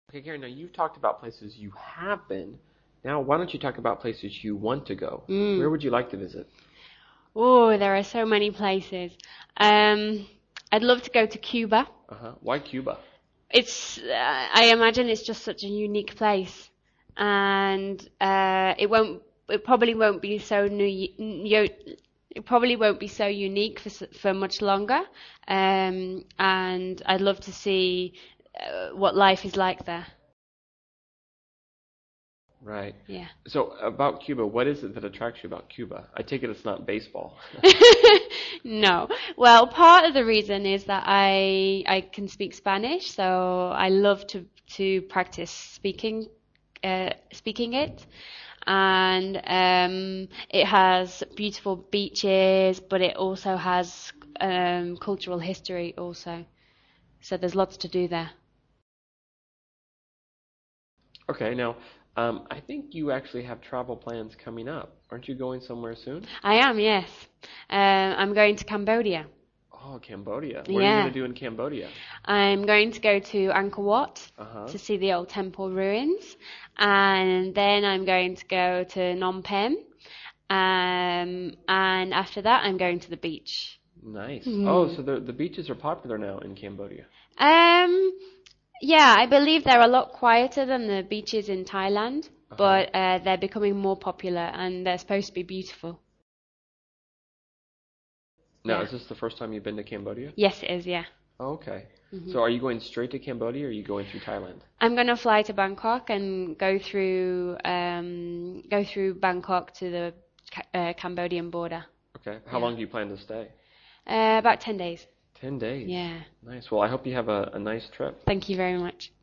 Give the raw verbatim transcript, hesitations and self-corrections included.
Okay, Karen, now you've talked about places you have been. Now, why don't you talk about places you want to go? Where Mm. would you like to visit? Oh, there are so many places. Um, I'd love to go to Cuba. Uh-huh. Why Cuba? It's, uh, I imagine it's just such a unique place, and uh, it won't, it probably won't be so new, yo- it probably won't be so unique for s- for much longer. Um, and I'd love to see uh, what life is like there. Right. Yeah. So, about Cuba, what is it that attracts you about Cuba? I take it it's not baseball. No. Well, part of the reason is that I I can speak Spanish, so I love to to practice speaking uh, speaking it. And um, it has beautiful beaches, but it also has um, cultural history also. So there's lots to do there. Okay, now, um, I think you actually have travel plans coming up. Aren't you going somewhere soon? I am, yes. Um, I'm going to Cambodia. Oh, Cambodia. What are you going Yeah. to do in Cambodia? I'm going to go to Angkor Wat Uh-huh. to see the old temple ruins, and then I'm going to go to Phnom Penh, um, and after that I'm going to the beach. Nice. Oh, Hmm. so the the beaches are popular now in Cambodia. Um, yeah, I believe they're a lot quieter than the beaches in Thailand, Uh-huh. but uh, they're becoming more popular and they're supposed to be beautiful. Now, Yeah. is this the first time you've been to Cambodia? Yes, it is, yeah. Oh, okay. Hmm. So are you going straight to Cambodia or are you going through Thailand? I'm gonna fly to Bangkok and go through um, go through Bangkok to the Ca- uh, Cambodian border. Okay. How Yeah. long do you plan to stay? Uh, about ten days. Ten days. Yeah. Nice. Well, I hope you have a, a nice trip. Thank you very much.